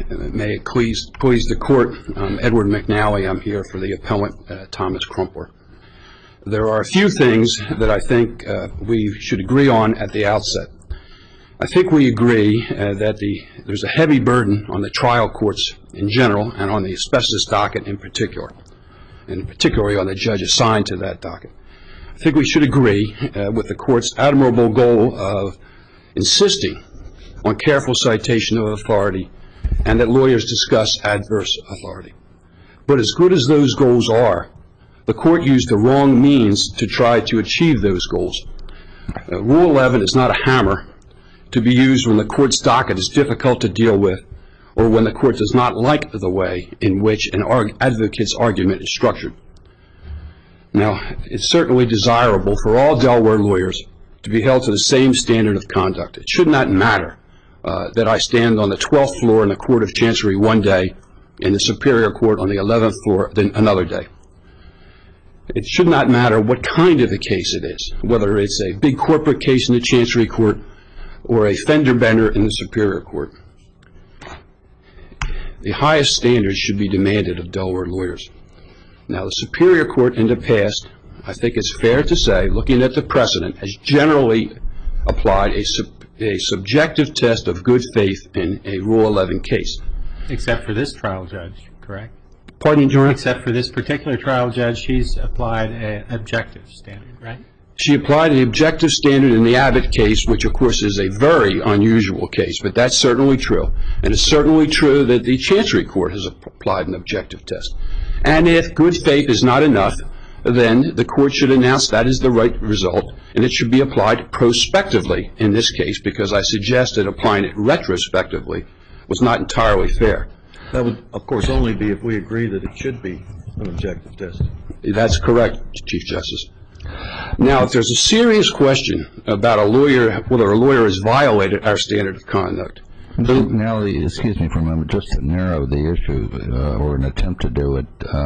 May it please the Court, I'm Edward McNally. I'm here for the appellant, Thomas Crumpler. There are a few things that I think we should agree on at the outset. I think we agree that there's a heavy burden on the trial courts in general and on the asbestos docket in particular, and particularly on the judge assigned to that docket. I think we should agree with the Court's admirable goal of insisting on careful citation of authority and that lawyers discuss adverse authority. But as good as those goals are, the Court used the wrong means to try to achieve those goals. Rule 11 is not a hammer to be used when the Court's docket is difficult to deal with or when the Court does not like the way in which an advocate's argument is structured. Now, it's certainly desirable for all Delaware lawyers to be held to the same standard of conduct. It should not matter that I stand on the 12th floor in the Court of Chancery one day and the Superior Court on the 11th floor then another day. It should not matter what kind of a case it is, whether it's a big corporate case in the Chancery Court or a fender bender in the Superior Court. The highest standards should be demanded of Delaware lawyers. Now, the Superior Court in the past, I think it's fair to say, looking at the precedent, has generally applied a subjective test of good faith in a Rule 11 case. Except for this trial judge, correct? Pardon me, Your Honor? Except for this particular trial judge, she's applied an objective standard, right? She applied the objective standard in the Abbott case, which of course is a very unusual case, but that's certainly true. And it's certainly true that the Chancery Court has applied an objective test. And if good faith is not enough, then the Court should announce that is the right result, and it should be applied prospectively in this case, because I suggested applying it retrospectively was not entirely fair. That would, of course, only be if we agree that it should be an objective test. That's correct, Chief Justice. Now, if there's a serious question about a lawyer, whether a lawyer has violated our standard of conduct. Now, excuse me for a moment, just to narrow the issue, or an attempt to do it,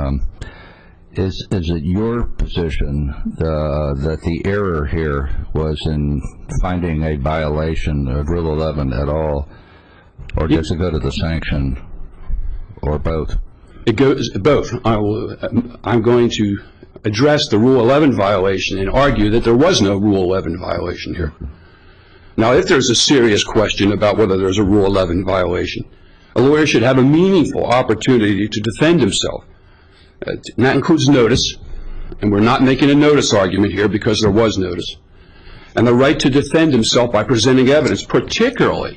is it your position that the error here was in finding a violation of Rule 11 at all, or does it go to the sanction, or both? It goes both. I'm going to address the Rule 11 violation and argue that there was no Rule 11 violation here. Now, if there's a serious question about whether there's a Rule 11 violation, a lawyer should have a meaningful opportunity to defend himself. And that includes notice, and we're not making a notice argument here because there was notice, and the right to defend himself by presenting evidence, particularly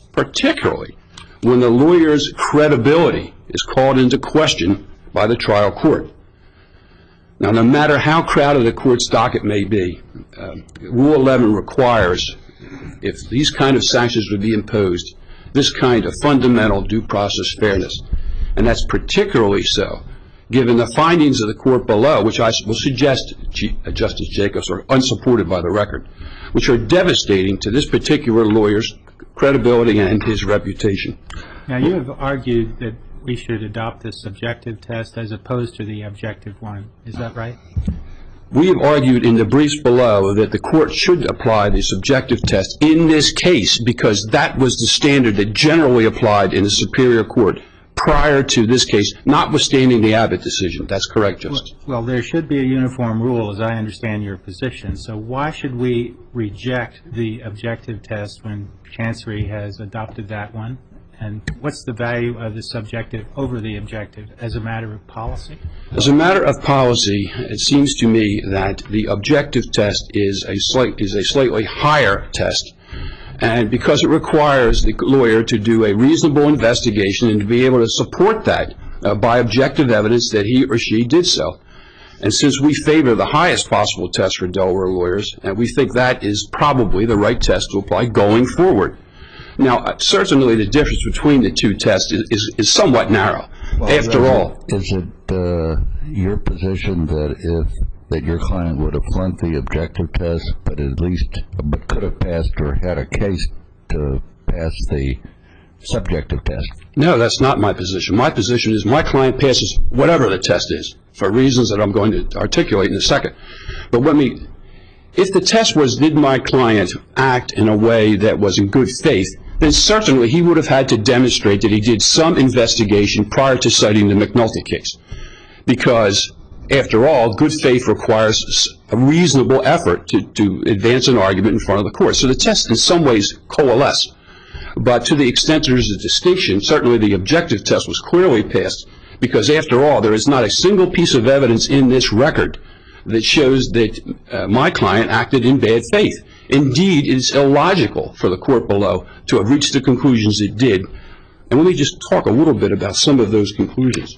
when the lawyer's credibility is called into question by the trial court. Now, no matter how crowded the court's docket may be, Rule 11 requires, if these kind of sanctions would be imposed, this kind of fundamental due process fairness. And that's particularly so given the findings of the court below, which I will suggest, Justice Jacobs, are unsupported by the record, which are devastating to this particular lawyer's credibility and his reputation. Now, you have argued that we should adopt this subjective test as opposed to the objective one. Is that right? We have argued in the briefs below that the court should apply the subjective test in this case because that was the standard that generally applied in the Superior Court prior to this case, notwithstanding the Abbott decision. That's correct, Justice. Well, there should be a uniform rule, as I understand your position. So why should we reject the objective test when Chancery has adopted that one? And what's the value of the subjective over the objective as a matter of policy? As a matter of policy, it seems to me that the objective test is a slightly higher test. And because it requires the lawyer to do a reasonable investigation and to be able to support that by objective evidence that he or she did so. And since we favor the highest possible test for Delaware lawyers, and we think that is probably the right test to apply going forward. Now, certainly the difference between the two tests is somewhat narrow. Well, after all, is it your position that your client would have flunked the objective test, but could have passed or had a case to pass the subjective test? No, that's not my position. My position is my client passes whatever the test is for reasons that I'm going to articulate in a second. But if the test was, did my client act in a way that was in good faith, then certainly he would have had to demonstrate that he did some investigation prior to citing the McNulty case. Because, after all, good faith requires a reasonable effort to advance an argument in front of the court. So the tests in some ways coalesce. But to the extent there is a distinction, certainly the objective test was clearly passed, because after all, there is not a single piece of evidence in this record that shows that my client acted in bad faith. Indeed, it is illogical for the court below to have reached the conclusions it did. And let me just talk a little bit about some of those conclusions.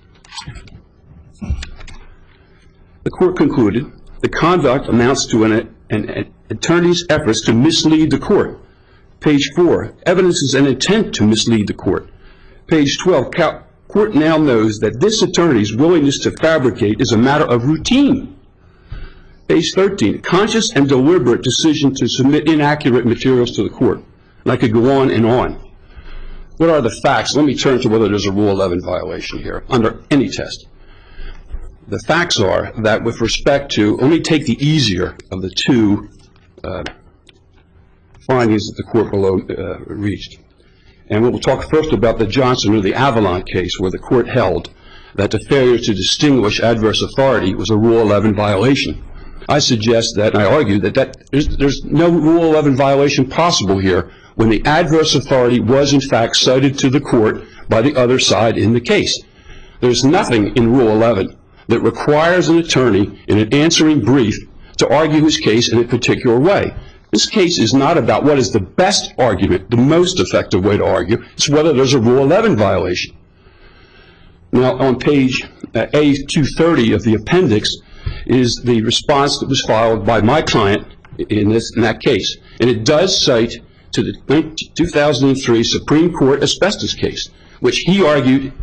The court concluded the conduct amounts to an attorney's efforts to mislead the court. Page 4, evidence is an intent to mislead the court. Page 12, court now knows that this attorney's willingness to fabricate is a matter of routine. Page 13, conscious and deliberate decision to submit inaccurate materials to the court. And I could go on and on. What are the facts? Let me turn to whether there's a Rule 11 violation here under any test. The facts are that with respect to, let me take the easier of the two findings that the court below reached. And we'll talk first about the Johnson or the Avalon case, where the court held that the failure to distinguish adverse authority was a Rule 11 violation. I suggest that, and I argue that there's no Rule 11 violation possible here when the adverse authority was in fact cited to the court by the other side in the case. There's nothing in Rule 11 that requires an attorney in an answering brief to argue his case in a particular way. This case is not about what is the best argument, the most effective way to argue. It's whether there's a Rule 11 violation. Now, on page A230 of the appendix is the response that was filed by my client in that case. And it does cite to the 2003 Supreme Court asbestos case, which he argued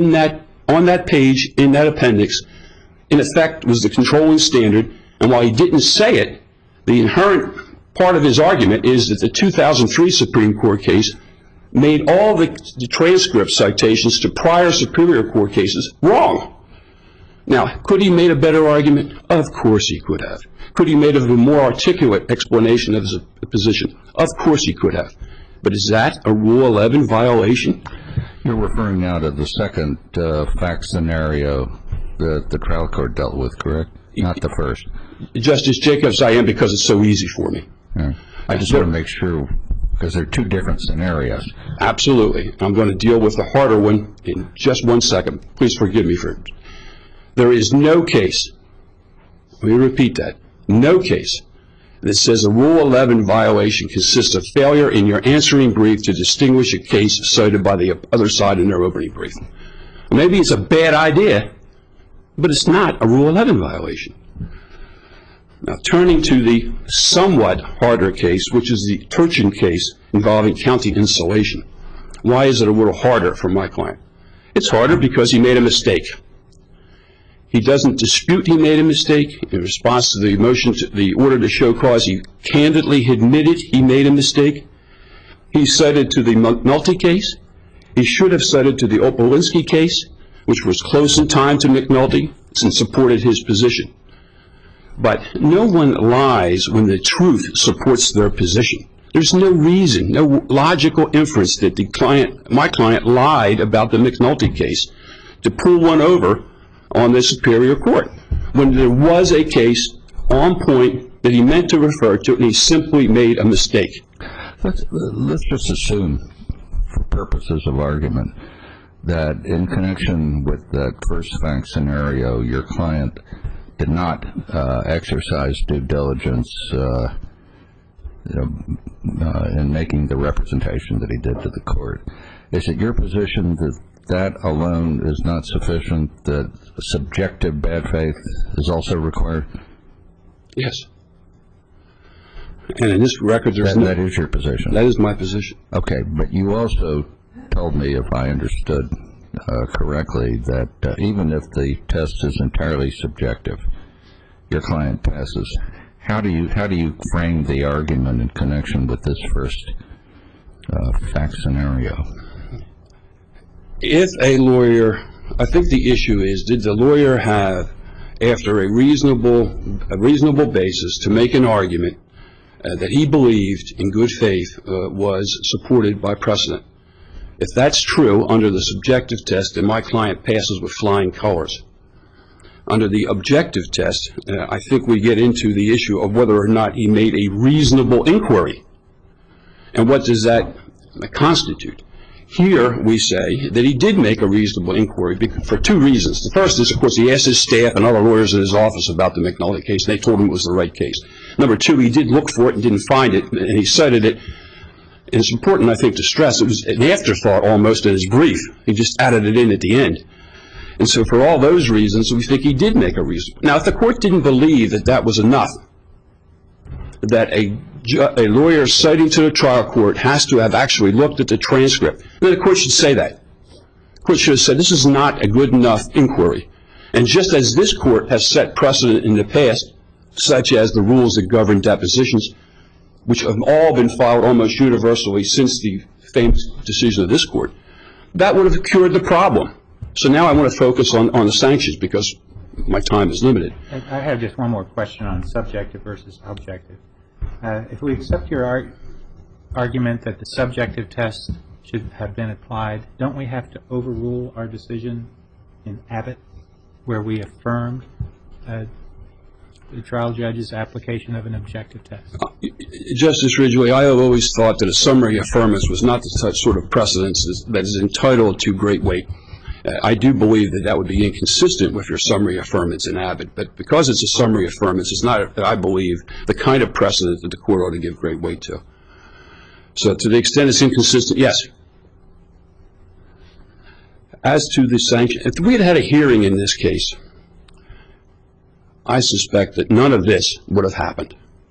on that page in that appendix, in effect, was the controlling standard. And while he didn't say it, the inherent part of his argument is that the 2003 Supreme Court case made all the transcript citations to prior Superior Court cases wrong. Now, could he have made a better argument? Of course he could have. Could he have made a more articulate explanation of his position? Of course he could have. But is that a Rule 11 violation? You're referring now to the second fact scenario that the trial court dealt with, correct? Not the first. Justice Jacobs, I am, because it's so easy for me. Yeah. I just want to make sure, because they're two different scenarios. Absolutely. I'm going to deal with the harder one in just 1 second. Please forgive me for it. There is no case, let me repeat that, no case that says a Rule 11 violation consists of failure in your answering brief to distinguish a case cited by the other side in their opening brief. Maybe it's a bad idea, but it's not a Rule 11 violation. Now, turning to the somewhat harder case, which is the Turchin case involving county insulation. Why is it a little harder for my client? It's harder because he made a mistake. He doesn't dispute he made a mistake. In response to the motion, the order to show cause, he candidly admitted he made a mistake. He cited to the McNulty case. He should have cited to the Opolinski case, which was close in time to McNulty, and supported his position. But no one lies when the truth supports their position. There's no reason, no logical inference that my client lied about the McNulty case to pull one over on the Superior Court, when there was a case on point that he meant to refer to, and he simply made a mistake. Let's just assume, for purposes of argument, that in connection with that first fact scenario, your client did not exercise due diligence in making the representation that he did to the court. Is it your position that that alone is not sufficient, that subjective bad faith is also required? Yes. And in this record, there's no... That is your position? That is my position. Okay, but you also told me, if I understood correctly, that even if the test is entirely subjective, your client passes. How do you frame the argument in connection with this first fact scenario? If a lawyer, I think the issue is, did the lawyer have, after a reasonable basis to make an argument, that he believed in good faith was supported by precedent. If that's true under the subjective test, then my client passes with flying colors. Under the objective test, I think we get into the issue of whether or not he made a reasonable inquiry. And what does that constitute? Here we say that he did make a reasonable inquiry for two reasons. The first is, of course, he asked his staff and other lawyers in his office about the McNally case, and they told him it was the right case. Number two, he did look for it and didn't find it, and he cited it. And it's important, I think, to stress, it was an afterthought almost in his brief. He just added it in at the end. And so for all those reasons, we think he did make a reasonable. Now, if the court didn't believe that that was enough, that a lawyer citing to the trial court has to have actually looked at the transcript, then the court should say that. The court should have said, this is not a good enough inquiry. And just as this court has set precedent in the past, such as the rules that govern depositions, which have all been filed almost universally since the famous decision of this court, that would have cured the problem. So now I want to focus on the sanctions because my time is limited. I have just one more question on subjective versus objective. If we accept your argument that the subjective test should have been applied, don't we have to overrule our decision in Abbott where we affirmed the trial judge's application of an objective test? Justice Ridgway, I have always thought that a summary affirmance was not the sort of precedence that is entitled to great weight. I do believe that that would be inconsistent with your summary affirmance in Abbott, but because it's a summary affirmance, it's not, I believe, the kind of precedent that the court ought to give great weight to. So to the extent it's inconsistent, yes. As to the sanction, if we had had a hearing in this case, I suspect that none of this would have happened.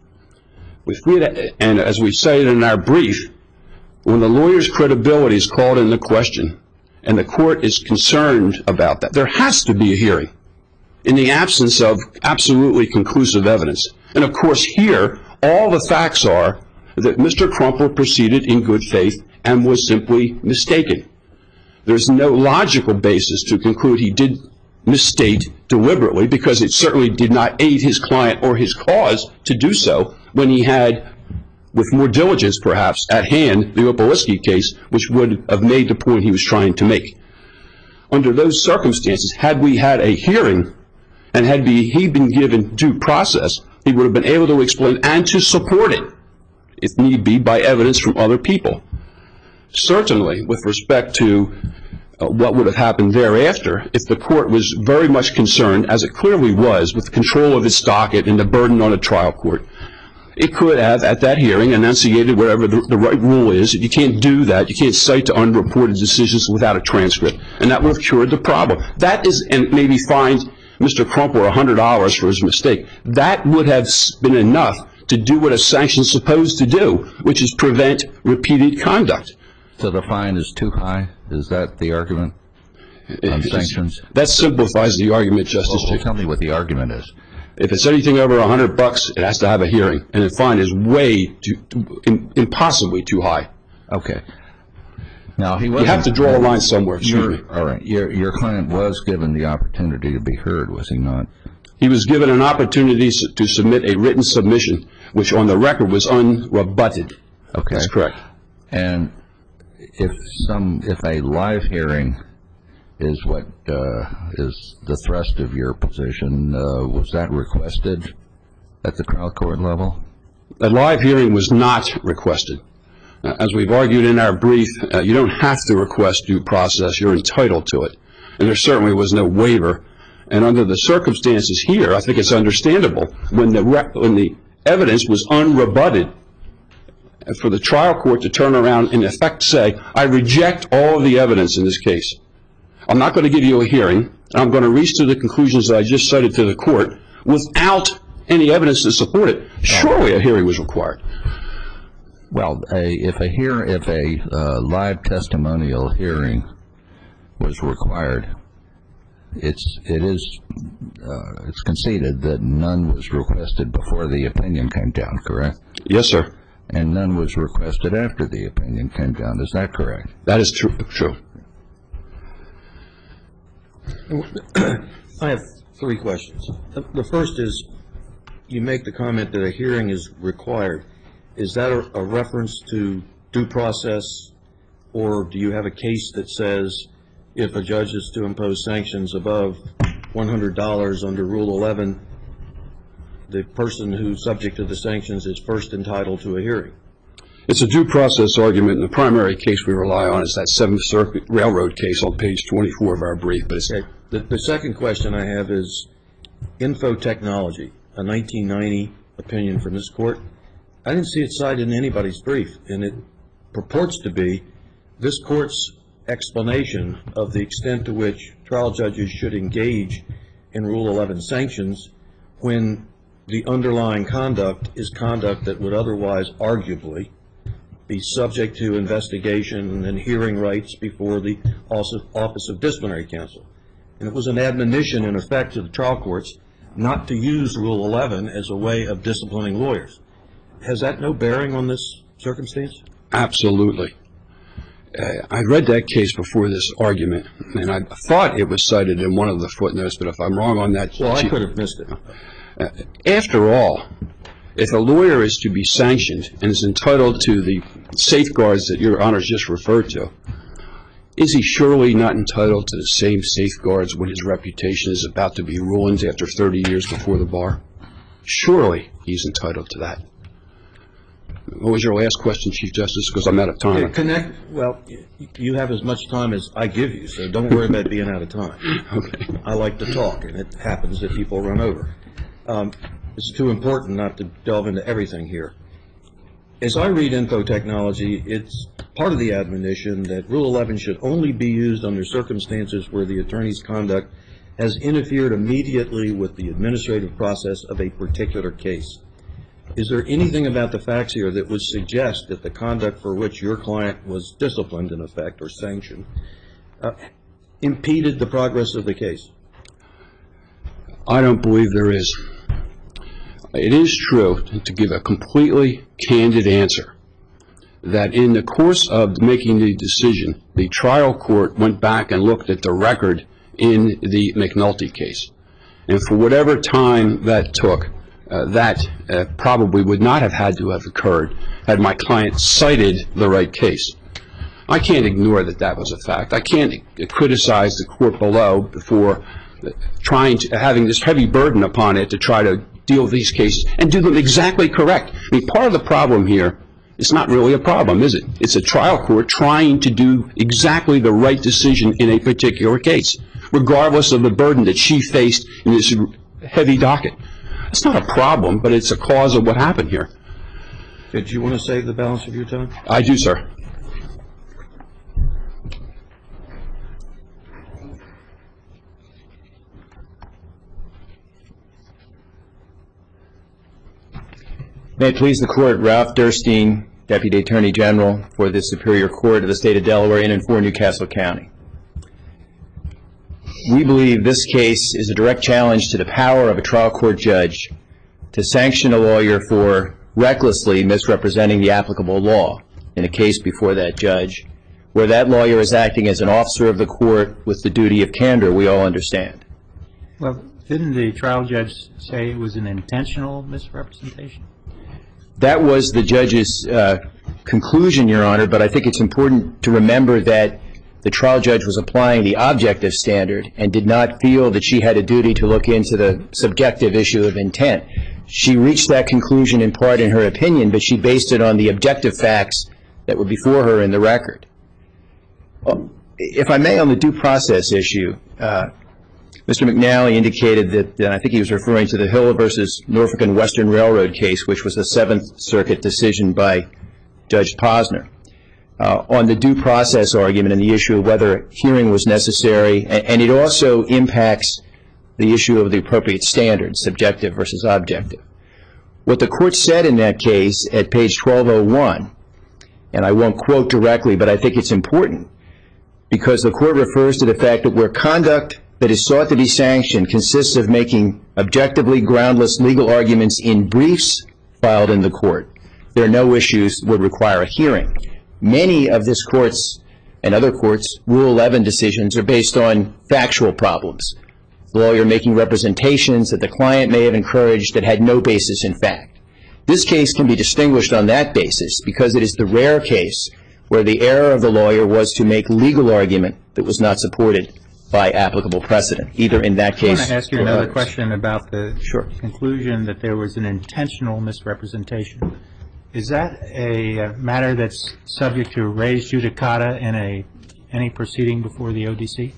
If we had, and as we cited in our brief, when the lawyer's credibility is called into question, and the court is concerned about that, there has to be a hearing in the absence of absolutely conclusive evidence. And of course here, all the facts are that Mr. Crumpler proceeded in good faith and was simply mistaken. There's no logical basis to conclude he did misstate deliberately because it certainly did not aid his client or his cause to do so when he had, with more diligence perhaps, at hand the Opaliski case, which would have made the point he was trying to make. Under those circumstances, had we had a hearing and had he been given due process, he would have been able to explain and to support it, if need be, by evidence from other people. Certainly, with respect to what would have happened thereafter, if the court was very much concerned, as it clearly was, with control of its docket and the burden on a trial court, it could have, at that hearing, enunciated whatever the right rule is. You can't do that. You can't cite to unreported decisions without a transcript. And that would have cured the problem. That is, and maybe fined Mr. Crumpler $100 for his mistake. That would have been enough to do what a sanction is supposed to do, which is prevent repeated conduct. So the fine is too high? Is that the argument on sanctions? That simplifies the argument, Justice Chief. Well, tell me what the argument is. If it's anything over $100, it has to have a hearing, and the fine is way impossibly too high. Okay. Now you have to draw a line somewhere. All right. Your client was given the opportunity to be heard, was he not? He was given an opportunity to submit a written submission, which on the record was unrebutted. Okay. That's correct. And if a live hearing is what is the thrust of your position, was that requested at the trial court level? A live hearing was not requested. As we've argued in our brief, you don't have to request due process. You're entitled to it. And there certainly was no waiver. And under the circumstances here, I think it's understandable when the evidence was unrebutted for the trial court to turn around and in effect say, I reject all of the evidence in this case. I'm not going to give you a hearing, and I'm going to reach to the conclusions that I just cited to the court without any evidence to support it. Surely a hearing was required. Well, if a live testimonial hearing was required, it's conceded that none was requested before the opinion came down, correct? Yes, sir. And none was requested after the opinion came down. Is that correct? That is true. I have three questions. The first is, you make the comment that a hearing is required. is that a reference to due process, or do you have a case that says if a judge is to impose sanctions above $100 under Rule 11, the person who's subject to the sanctions is first entitled to a hearing? It's a due process argument, and the primary case we rely on is that Seventh Circuit Railroad case on page 24 of our brief. But Okay. The second question I have is Infotechnology, a 1990 opinion from this court. I didn't see it cited in anybody's brief, and it purports to be this court's explanation of the extent to which trial judges should engage in Rule 11 sanctions when the underlying conduct is conduct that would otherwise arguably be subject to investigation and hearing rights before the Office of Disciplinary Counsel. And it was an admonition, in effect, to the trial courts not to use Rule 11 as a way of disciplining lawyers. Has that no bearing on this circumstance? absolutely. I read that case before this argument, and I thought it was cited in one of the footnotes, but if I'm wrong on that... Well, I could have missed it. After all, if a lawyer is to be sanctioned and is entitled to the safeguards that Your Honors just referred to, is he surely not entitled to the same safeguards when his reputation is about to be ruined after 30 years before the bar? Surely he's entitled to that. What was your last question, Chief Justice? Because I'm out of time. Well, you have as much time as I give you, so don't worry about being out of time. Okay. I like to talk, and it happens that people run over. It's too important not to delve into everything here. As I read Infotechnology, it's part of the admonition that Rule 11 should only be used under circumstances where the attorney's conduct has interfered immediately with the administrative process of a particular case. Is there anything about the facts here that would suggest that the conduct for which your client was disciplined, in effect, or sanctioned, impeded the progress of the case? I don't believe there is. It is true, to give a completely candid answer, that in the course of making the decision, the trial court went back and looked at the record in the McNulty case. And for whatever time that took, that probably would not have had to have occurred had my client cited the right case. I can't ignore that that was a fact. I can't criticize the court below for having this heavy burden upon it to try to deal with these cases and do them exactly correct. I mean, part of the problem here is not really a problem, is it? It's a trial court trying to do exactly the right decision in a particular case, regardless of the burden that she faced in this heavy docket. It's not a problem, but it's a cause of what happened here. Did you want to save the balance of your time? I do, sir. May it please the Court, Ralph Durstein, Deputy Attorney General for the Superior Court of the State of Delaware in and for Newcastle County. We believe this case is a direct challenge to the power of a trial court judge to sanction a lawyer for recklessly misrepresenting the applicable law in a case before that judge, where that lawyer is acting as an officer of the court with the duty of candor we all understand. Well, didn't the trial judge say it was an intentional misrepresentation? That was the judge's conclusion, Your Honor, but I think it's important to remember that the trial judge was applying the objective standard and did not feel that she had a duty to look into the subjective issue of intent. She reached that conclusion in part in her opinion, but she based it on the objective facts that were before her in the record. If I may, on the due process issue, Mr. McNally indicated that, I think he was referring to the Hill versus Norfolk and Western Railroad case, which was a Seventh Circuit decision by Judge Posner. On the due process argument and the issue of whether hearing was necessary, and it also impacts the issue of the appropriate standards, subjective versus objective. What the court said in that case at page 1201, and I won't quote directly, but I think it's important, because the court refers to the fact that where conduct that is sought to be sanctioned consists of making objectively groundless legal arguments in briefs filed in the court, there are no issues that would require a hearing. Many of this court's and other courts' Rule 11 decisions are based on factual problems. The lawyer making representations that the client may have encouraged that had no basis in fact. This case can be distinguished on that basis because it is the rare case where the error of the lawyer was to make legal argument that was not supported by applicable precedent, either in that case. I want to ask you another question about the Sure. conclusion that there was an intentional misrepresentation. Is that a matter that's subject to res judicata in any proceeding before the ODC?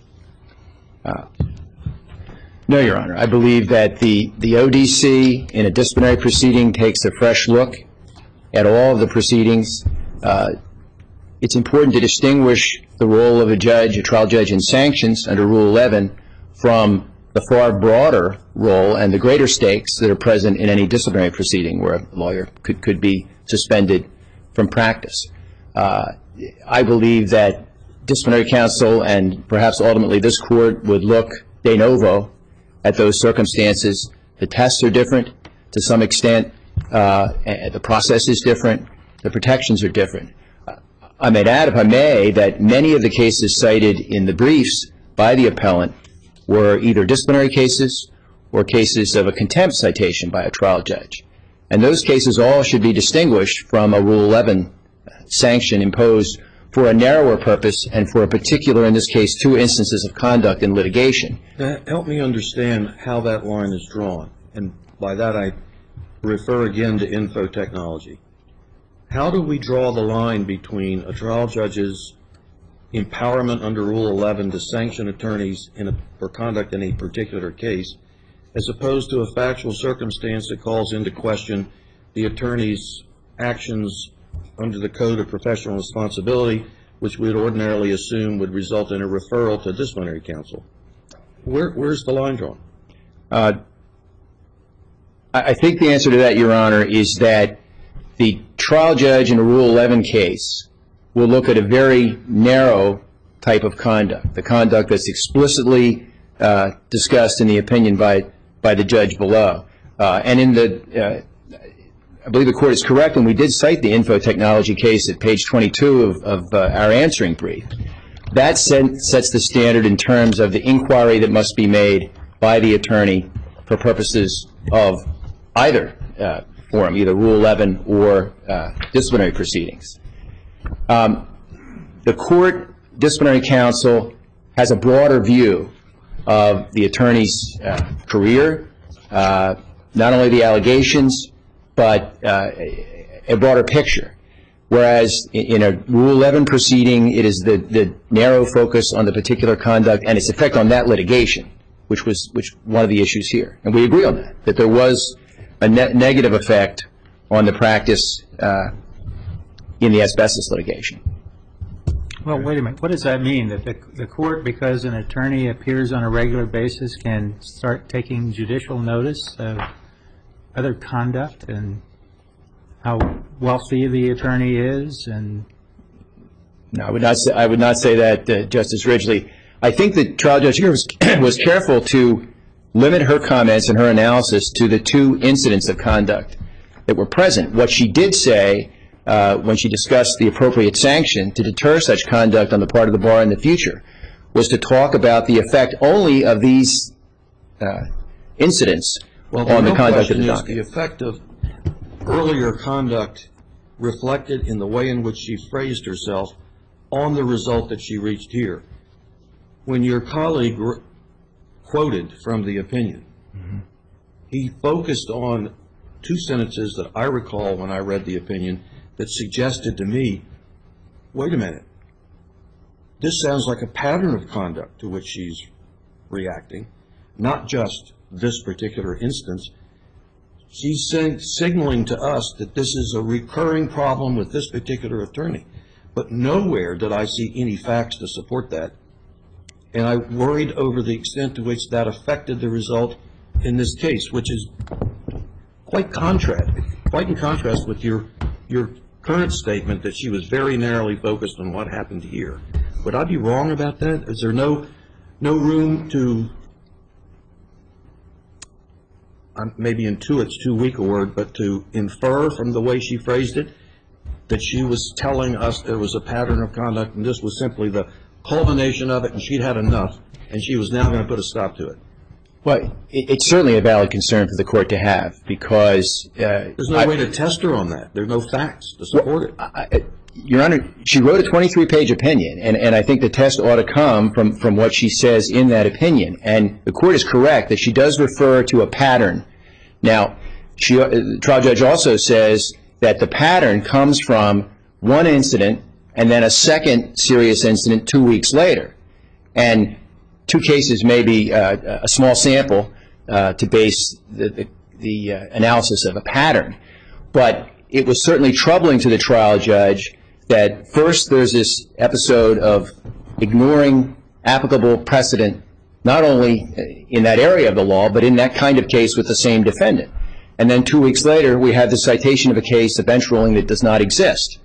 No, Your Honor. I believe that the ODC in a disciplinary proceeding takes a fresh look at all of the proceedings. It's important to distinguish the role of a judge, a trial judge in sanctions under Rule 11 from the far broader role and the greater stakes that are present in any disciplinary proceeding where a lawyer could be suspended from practice. I believe that disciplinary counsel and perhaps ultimately this court would look de novo at those circumstances. The tests are different to some extent. The process is different. The protections are different. I might add, if I may, that many of the cases cited in the briefs by the appellant were either disciplinary cases or cases of a contempt citation by a trial judge. And those cases all should be distinguished from a Rule 11 sanction imposed for a narrower purpose and for a particular, in this case, 2 instances of conduct in litigation. Help me understand how that line is drawn. And by that I refer again to infotechnology. How do we draw the line between a trial judge's empowerment under Rule 11 to sanction attorneys for conduct in a particular case, as opposed to a factual circumstance that calls into question the attorney's actions under the Code of Professional Responsibility, which we would ordinarily assume would result in a referral to disciplinary counsel? Where's the line drawn? I think the answer to that, Your Honor, is that the trial judge in a Rule 11 case will look at a very narrow type of conduct, the conduct that's explicitly discussed in the opinion by the judge below. And in the, I believe the Court is correct, and we did cite the infotechnology case at page 22 of our answering brief. That sets the standard in terms of the inquiry that must be made by the attorney for purposes of either forum, either Rule 11 or disciplinary proceedings. The court disciplinary counsel has a broader view of the attorney's career, not only the allegations, but a broader picture. Whereas in a Rule 11 proceeding, it is the narrow focus on the particular conduct and its effect on that litigation, which was one of the issues here. And we agree on that there was a negative effect on the practice in the asbestos litigation. Well, wait a minute. What does that mean? That the court, because an attorney appears on a regular basis, can start taking judicial notice of other conduct and how wealthy the attorney is? And no, I would not say that, Justice Ridgely. I think the trial judge here was careful to limit her comments and her analysis to the 2 incidents of conduct that were present. What she did say when she discussed the appropriate sanction to deter such conduct on the part of the bar in the future was to talk about the effect only of these incidents on the conduct of the docket. The effect of earlier conduct reflected in the way in which she phrased herself on the result that she reached here. When your colleague quoted from the opinion, he focused on 2 sentences that I recall when I read the opinion that suggested to me, wait a minute, this sounds like a pattern of conduct to which she's reacting, not just this particular instance. She's signaling to us that this is a recurring problem with this particular attorney. But nowhere did I see any facts to support that. And I worried over the extent to which that affected the result in this case, which is quite in contrast with your current statement that she was very narrowly focused on what happened here. Would I be wrong about that? Is there no room to, maybe intuit's too weak a word, but to infer from the way she phrased it that she was telling us there was a pattern of conduct and this was simply the culmination of it and she'd had enough and she was now going to put a stop to it? Well, it's certainly a valid concern for the court to have, because There's no way to test her on that. There are no facts to support it. Your Honor, she wrote a 23-page opinion, and I think the test ought to come from what she says in that opinion. And the court is correct that she does refer to a pattern. Now, the trial judge also says that the pattern comes from one incident and then a second serious incident 2 weeks later. And 2 cases may be a small sample to base the analysis of a pattern. But it was certainly troubling to the trial judge that first there's this episode of ignoring applicable precedent, not only in that area of the law, but in that kind of case with the same defendant. And then 2 weeks later, we have the citation of a case, a bench ruling that does not exist.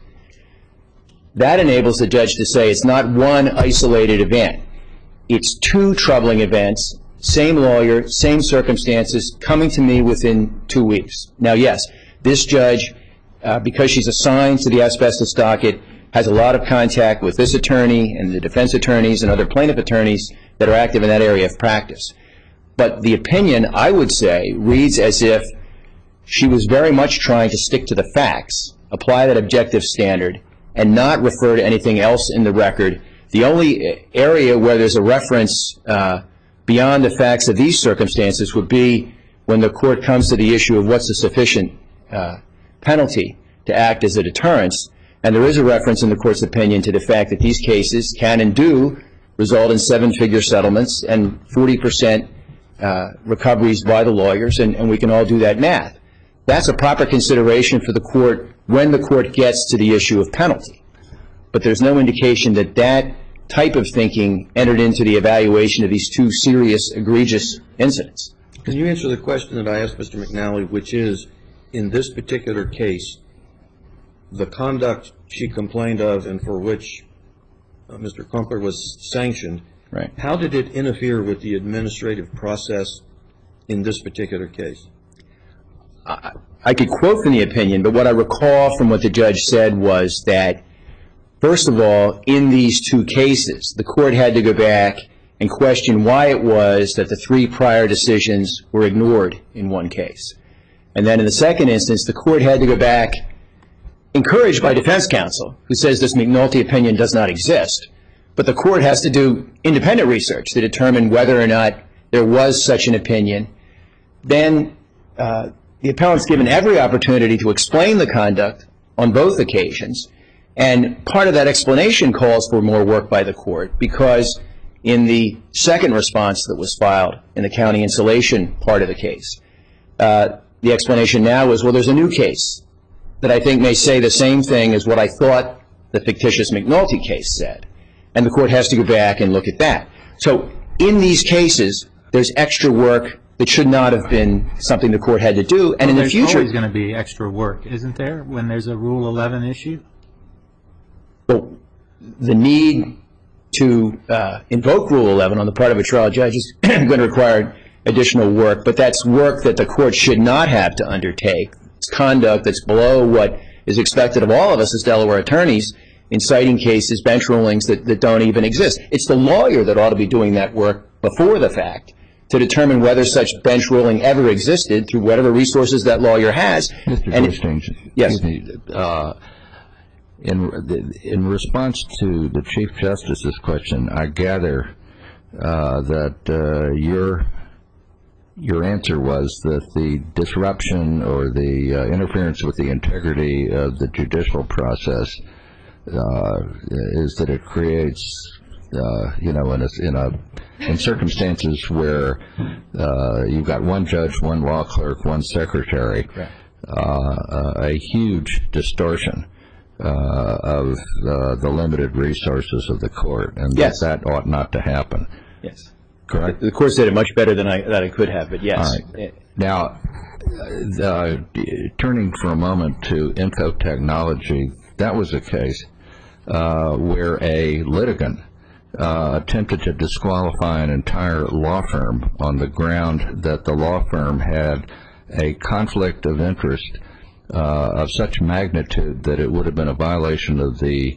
That enables the judge to say it's not one isolated event. It's 2 troubling events, same lawyer, same circumstances, coming to me within 2 weeks. Now, yes, this judge, because she's assigned to the asbestos docket, has a lot of contact with this attorney and the defense attorneys and other plaintiff attorneys that are active in that area of practice. But the opinion, I would say, reads as if she was very much trying to stick to the facts, apply that objective standard, and not refer to anything else in the record. The only area where there's a reference beyond the facts of these circumstances would be when the court comes to the issue of what's a sufficient penalty to act as a deterrence. And there is a reference in the court's opinion to the fact that these cases can and do result in 7-figure settlements and 40% recoveries by the lawyers, and we can all do that math. That's a proper consideration for the court when the court gets to the issue of penalty. But there's no indication that that type of thinking entered into the evaluation of these 2 serious, egregious incidents. Can you answer the question that I asked Mr. McNally, which is, in this particular case, the conduct she complained of and for which Mr. Crumpler was sanctioned, Right. How did it interfere with the administrative process in this particular case? I could quote from the opinion, but what I recall from what the judge said was that, first of all, in these 2 cases, the court had to go back and question why it was that the 3 prior decisions were ignored in one case. And then in the second instance, the court had to go back, encouraged by defense counsel, who says this McNulty opinion does not exist. But the court has to do independent research to determine whether or not there was such an opinion. Then the appellant's given every opportunity to explain the conduct on both occasions. And part of that explanation calls for more work by the court, because in the second response that was filed in the county insulation part of the case, the explanation now is, well, there's a new case that I think may say the same thing as what I thought the fictitious McNulty case said. And the court has to go back and look at that. So in these cases, there's extra work that should not have been something the court had to do. And in the future, there's always going to be extra work, isn't there, when there's a Rule 11 issue? Well, the need to invoke Rule 11 on the part of a trial judge is going to require additional work, but that's work that the court should not have to undertake. It's conduct that's below what is expected of all of us as Delaware attorneys in citing cases, bench rulings that don't even exist. It's the lawyer that ought to be doing that work before the fact to determine whether such bench ruling ever existed through whatever resources that lawyer has. Mr. Hastings, yes. In response to the Chief Justice's question, I gather that your answer was that the disruption or the interference with the integrity of the judicial process is that it creates, in circumstances where you've got one judge, one law clerk, one secretary, a huge distortion of the limited resources of the court, and yes, that ought not to happen. Yes. Correct? The court said it much better than I could have, but yes. All right. Now, turning for a moment to infotechnology, that was a case where a litigant attempted to disqualify an entire law firm on the ground that the law firm had a conflict of interest of such magnitude that it would have been a violation of the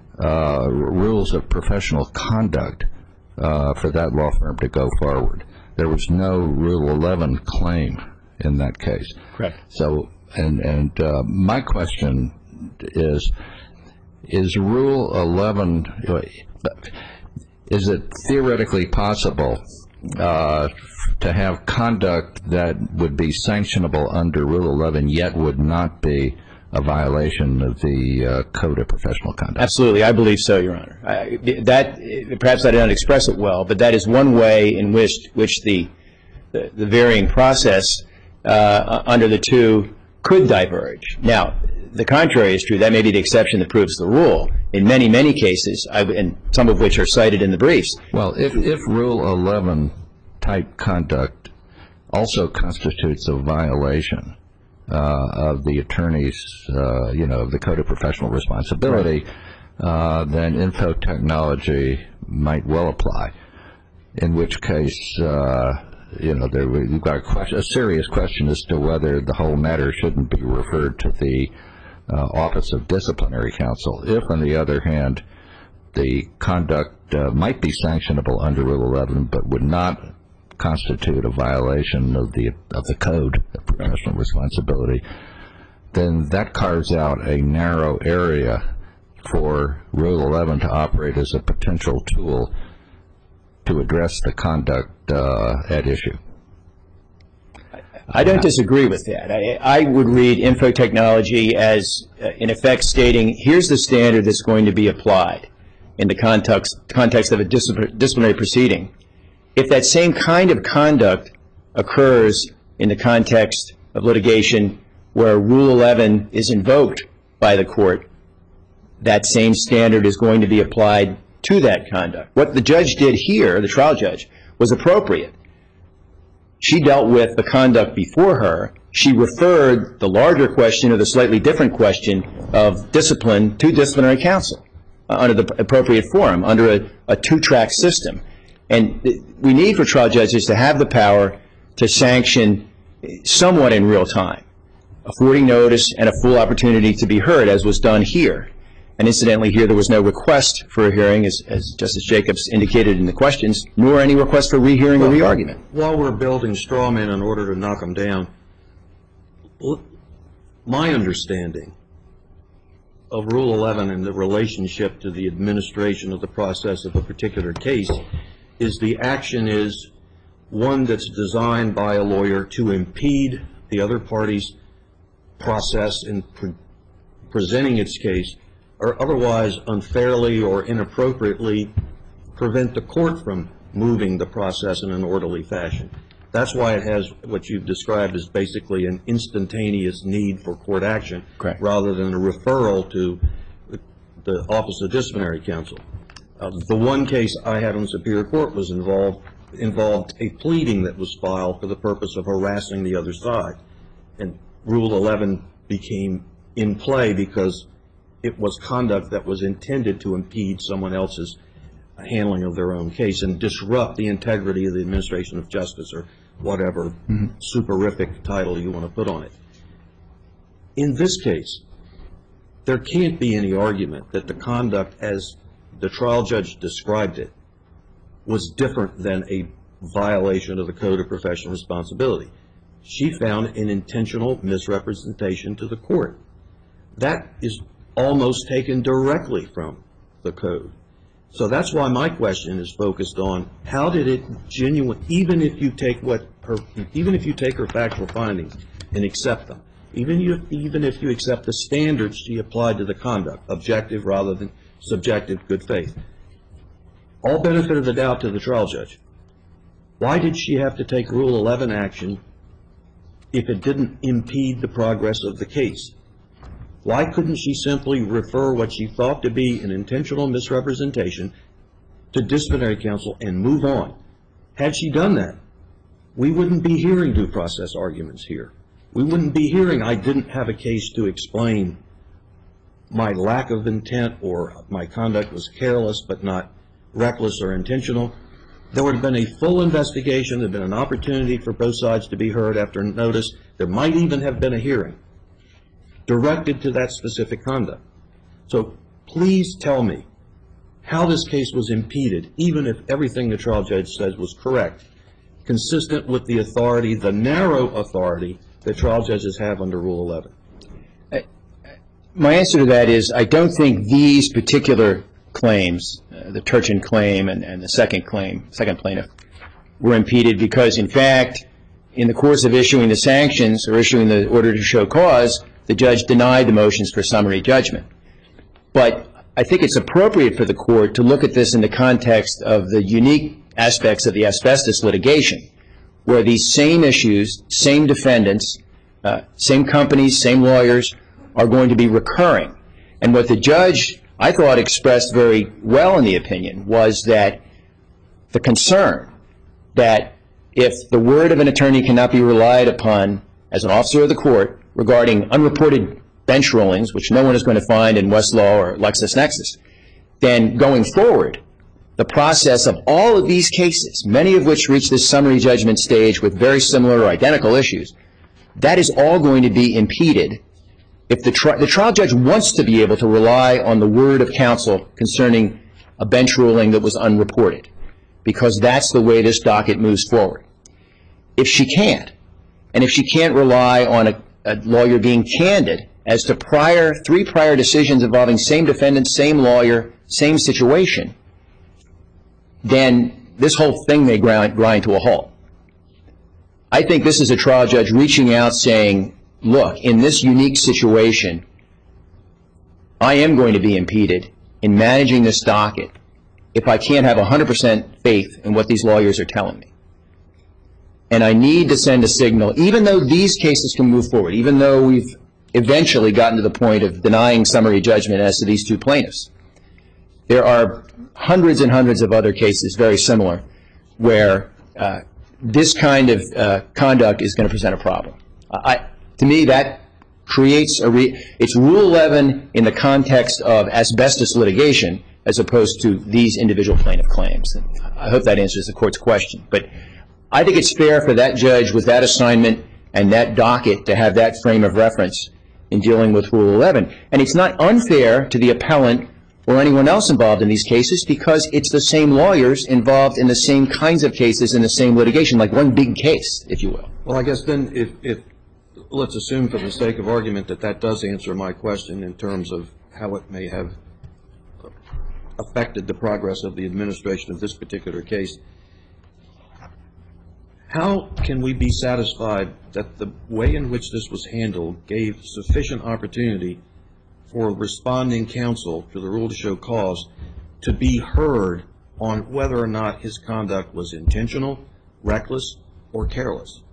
rules of professional conduct for that law firm to go forward. there was no Rule 11 claim in that case. Correct. So, and my question is Rule 11, is it theoretically possible to have conduct that would be sanctionable under Rule 11 yet would not be a violation of the Code of Professional Conduct? Absolutely. I believe so, Your Honor. Perhaps I did not express it well, but that is one way in which the varying process under the two could diverge. Now, the contrary is true. That may be the exception that proves the rule. In many, many cases, and some of which are cited in the briefs. Well, if Rule 11 type conduct also constitutes a violation of the attorney's, of the Code of Professional Responsibility, then info technology might well apply. In which case, we've got a serious question as to whether the whole matter shouldn't be referred to the Office of Disciplinary Counsel. If, on the other hand, the conduct might be sanctionable under Rule 11, but would not constitute a violation of the Code of Professional Responsibility, then that carves out a narrow area for Rule 11 to operate as a potential tool to address the conduct at issue. I don't disagree with that. I would read info technology as, in effect, stating, here's the standard that's going to be applied in the context of a disciplinary proceeding. If that same kind of conduct occurs in the context of litigation where Rule 11 is invoked by the court, that same standard is going to be applied to that conduct. What the judge did here, the trial judge, was appropriate. She dealt with the conduct before her. She referred the larger question or the slightly different question of discipline to disciplinary counsel under the appropriate forum, under a two-track system. And we need for trial judges to have the power to sanction somewhat in real time, affording notice and a full opportunity to be heard, as was done here. And incidentally, here there was no request for a hearing, as Justice Jacobs indicated in the questions, nor any request for rehearing or re-argument. While we're building straw men in order to knock them down, my understanding of Rule 11 and the relationship to the administration of the process of a particular case is the action is one that's designed by a lawyer to impede the other party's process in presenting its case, or otherwise unfairly or inappropriately prevent the court from moving the process in an orderly fashion. That's why it has what you've described as basically an instantaneous need for court action. Correct. Rather than a referral to the Office of Disciplinary Counsel. The one case I had on Superior Court was involved a pleading that was filed for the purpose of harassing the other side. And Rule 11 became in play because it was conduct that was intended to impede someone else's handling of their own case and disrupt the integrity of the administration of justice or whatever superific title you want to put on it. In this case, there can't be any argument that the conduct as the trial judge described it was different than a violation of the Code of Professional Responsibility. She found an intentional misrepresentation to the court. That is almost taken directly from the code. So that's why my question is focused on how did it even if you take her factual findings and accept them, even if you accept the standards she applied to the conduct, objective rather than subjective good faith, all benefit of the doubt to the trial judge. Why did she have to take Rule 11 action if it didn't impede the progress of the case? Why couldn't she simply refer what she thought to be an intentional misrepresentation to disciplinary counsel and move on? Had she done that, we wouldn't be hearing due process arguments here. We wouldn't be hearing I didn't have a case to explain my lack of intent or my conduct was careless but not reckless or intentional. There would have been a full investigation. There would have been an opportunity for both sides to be heard after notice. There might even have been a hearing directed to that specific conduct. So please tell me how this case was impeded, even if everything the trial judge says was correct, consistent with the authority, the narrow authority, that trial judges have under Rule 11? My answer to that is I don't think these particular claims, the Turchin claim and the second plaintiff, were impeded because, in fact, in the course of issuing the sanctions or issuing the order to show cause, the judge denied the motions for summary judgment. But I think it's appropriate for the court to look at this in the context of the unique aspects of the asbestos litigation, where these same issues, same defendants, same companies, same lawyers are going to be recurring. And what the judge, I thought, expressed very well in the opinion was that the concern that if the word of an attorney cannot be relied upon as an officer of the court regarding unreported bench rulings, which no one is going to find in Westlaw or LexisNexis, then going forward, the process of all of these cases, many of which reach this summary judgment stage with very similar or identical issues, that is all going to be impeded if the trial judge wants to be able to rely on the word of counsel concerning a bench ruling that was unreported, because that's the way this docket moves forward. If she can't, and if she can't rely on a lawyer being candid as to three prior decisions involving same defendant, same lawyer, same situation, then this whole thing may grind to a halt. I think this is a trial judge reaching out saying, look, in this unique situation, I am going to be impeded in managing this docket if I can't have 100% faith in what these lawyers are telling me. And I need to send a signal, even though these cases can move forward, even though we've eventually gotten to the point of denying summary judgment as to these two plaintiffs. There are hundreds and hundreds of other cases very similar where this kind of conduct is going to present a problem. To me, that creates it's Rule 11 in the context of asbestos litigation as opposed to these individual plaintiff claims. And I hope that answers the court's question. But I think it's fair for that judge with that assignment and that docket to have that frame of reference in dealing with Rule 11. And it's not unfair to the appellant or anyone else involved in these cases because it's the same lawyers involved in the same kinds of cases in the same litigation, like one big case, if you will. Well, I guess then if let's assume for the sake of argument that that does answer my question in terms of how it may have affected the progress of the administration of this particular case. How can we be satisfied that the way in which this was handled gave sufficient opportunity for responding counsel to the rule to show cause to be heard on whether or not his conduct was intentional, reckless, or careless?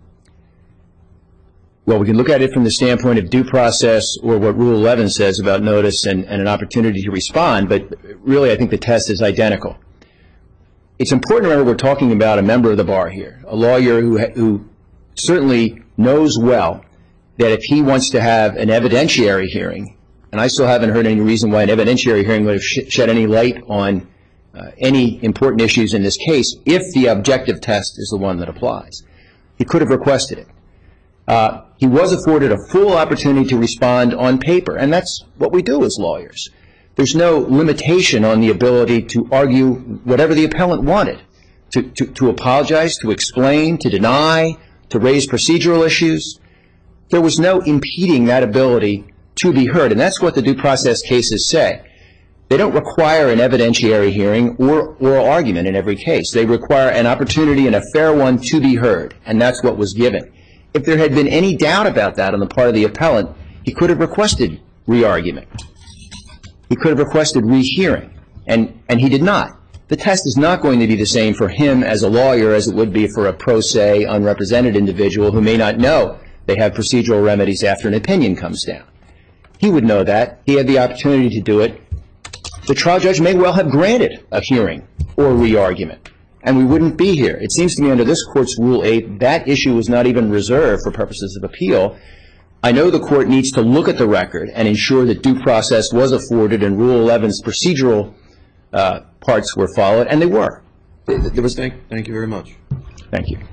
Well, we can look at it from the standpoint of due process or what Rule 11 says about notice and an opportunity to respond, but really I think the test is identical. It's important to remember we're talking about a member of the bar here, a lawyer who certainly knows well that if he wants to have an evidentiary hearing, and I still haven't heard any reason why an evidentiary hearing would have shed any light on any important issues in this case, if the objective test is the one that applies. He could have requested it. He was afforded a full opportunity to respond on paper, and that's what we do as lawyers. There's no limitation on the ability to argue whatever the appellant wanted, to apologize, to explain, to deny, to raise procedural issues. There was no impeding that ability to be heard, and that's what the due process cases say. They don't require an evidentiary hearing or oral argument in every case. They require an opportunity and a fair one to be heard, and that's what was given. If there had been any doubt about that on the part of the appellant, he could have requested re-argument. He could have requested rehearing, and he did not. The test is not going to be the same for him as a lawyer as it would be for a pro se, unrepresented individual who may not know they have procedural remedies after an opinion comes down. He would know that. He had the opportunity to do it. The trial judge may well have granted a hearing or re-argument, and we wouldn't be here. It seems to me under this Court's Rule 8, that issue was not even reserved for purposes of appeal. I know the Court needs to look at the record and ensure that due process was afforded and Rule 11's procedural parts were followed, and they were. Thank you very much. Thank you.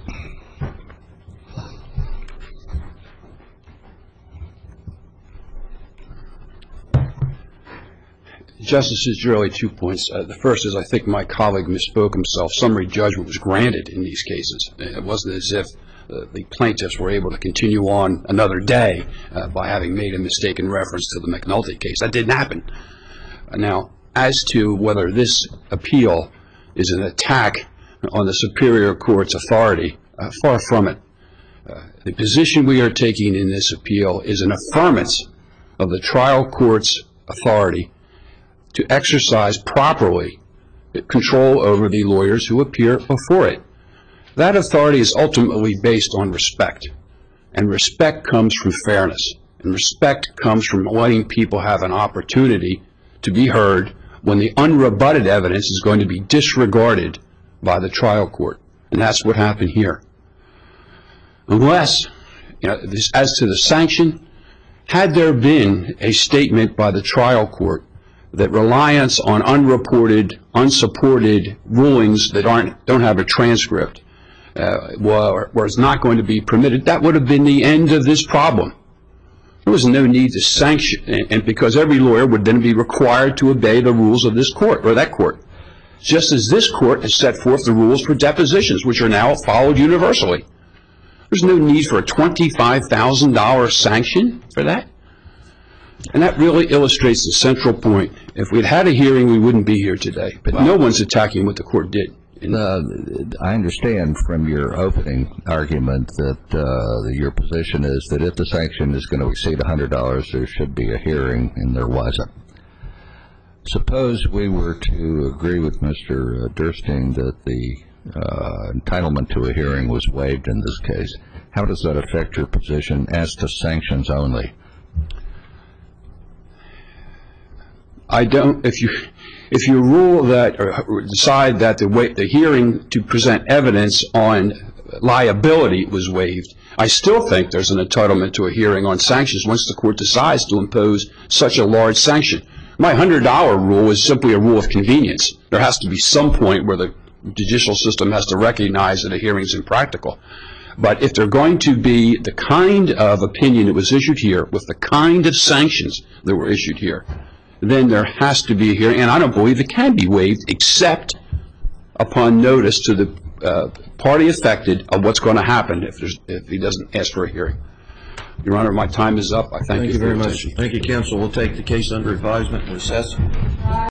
Justices, really 2 points. The first is I think my colleague misspoke himself. Summary judgment was granted in these cases. It wasn't as if the plaintiffs were able to continue on another day by having made a mistaken reference to the McNulty case. That didn't happen. Now, as to whether this appeal is an attack on the Superior Court's authority, far from it. The position we are taking in this appeal is an affirmance of the trial court's authority to exercise properly control over the lawyers who appear before it. That authority is ultimately based on respect, and respect comes from fairness, and respect comes from letting people have an opportunity to be heard when the unrebutted evidence is going to be disregarded by the trial court, and that's what happened here. Unless, as to the sanction, had there been a statement by the trial court that reliance on unreported, unsupported rulings that don't have a transcript was not going to be permitted, that would have been the end of this problem. There was no need to sanction, and because every lawyer would then be required to obey the rules of this court or that court, just as this court has set forth the rules for depositions, which are now followed universally. There's no need for a $25,000 sanction for that. And that really illustrates the central point. If we'd had a hearing, we wouldn't be here today. But no one's attacking what the court did. I understand from your opening argument that your position is that if the sanction is going to exceed $100, there should be a hearing, and there wasn't. Suppose we were to agree with Mr. Durstein that the entitlement to a hearing was waived in this case. How does that affect your position as to sanctions only? If you rule that or decide that the hearing to present evidence on liability was waived, I still think there's an entitlement to a hearing on sanctions once the court decides to impose such a large sanction. My $100 rule is simply a rule of convenience. There has to be some point where the judicial system has to recognize that a hearing is impractical. But if they're going to be the kind of opinion that was issued here with the kind of sanctions that were issued here, then there has to be a hearing, and I don't believe it can be waived except upon notice to the party affected of what's going to happen if he doesn't ask for a hearing. Your Honor, my time is up. I thank you very for your much. attention. Thank you, counsel. We'll take the case under advisement and recess.